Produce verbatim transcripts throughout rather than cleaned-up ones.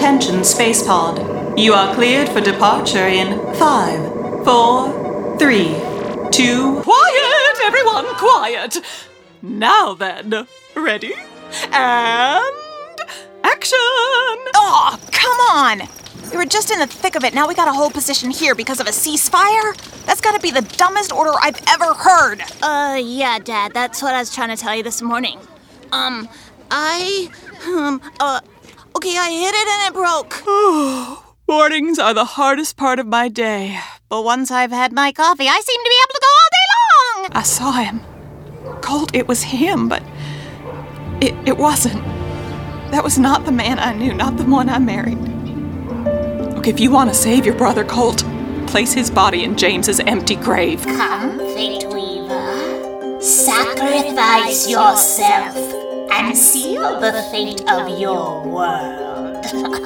Attention, space pod. You are cleared for departure in five, four, three, two... Quiet, everyone, quiet! Now then, ready? And... action! Oh, come on! We were just in the thick of it, now we gotta hold position here because of a ceasefire? That's gotta be the dumbest order I've ever heard! Uh, yeah, Dad, that's what I was trying to tell you this morning. Um, I... Um, uh... Okay, I hit it and it broke. Mornings are the hardest part of my day. But once I've had my coffee, I seem to be able to go all day long! I saw him. Colt, it was him, but... It, it wasn't. That was not the man I knew, not the one I married. Look, if you want to save your brother, Colt, place his body in James's empty grave. Come, Fate Weaver. Sacrifice yourself and seal the fate of your world.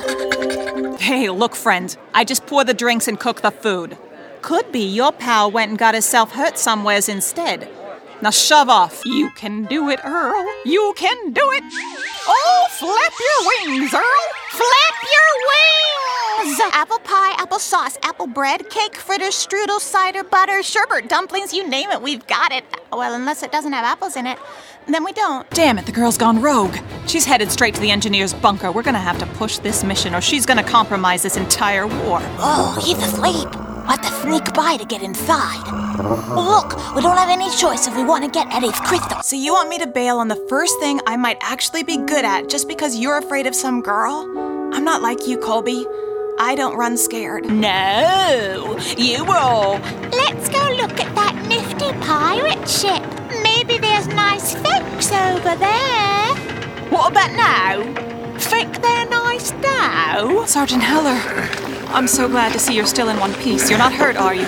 Hey, look, friend. I just pour the drinks and cook the food. Could be your pal went and got himself hurt somewheres instead. Now shove off. You can do it, Earl. You can do it. Oh, flap your wings, Earl. Flap your wings! Apple pie, apple sauce, apple bread, cake, fritters, strudel, cider, butter, sherbet, dumplings, you name it, we've got it. Well, unless it doesn't have apples in it, then we don't. Damn it, the girl's gone rogue. She's headed straight to the engineer's bunker. We're gonna have to push this mission or she's gonna compromise this entire war. Oh, he's asleep. We'll have to sneak by to get inside. Look, we don't have any choice if we want to get Eddie's crystal. So you want me to bail on the first thing I might actually be good at just because you're afraid of some girl? I'm not like you, Colby. I don't run scared. No, you will. Let's go look at that nifty pirate ship. Maybe there's nice folks over there. What about now? Think they're nice now? Sergeant Heller, I'm so glad to see you're still in one piece. You're not hurt, are you?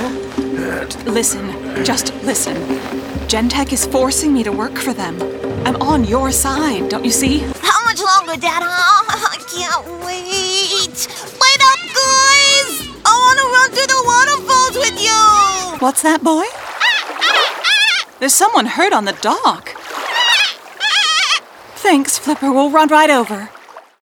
Listen, just listen. Gentech is forcing me to work for them. I'm on your side, don't you see? How much longer, Dad? Huh? I can't wait. Wait up, guys! I want to run through the waterfalls with you! What's that, boy? There's someone hurt on the dock. Thanks, Flipper. We'll run right over.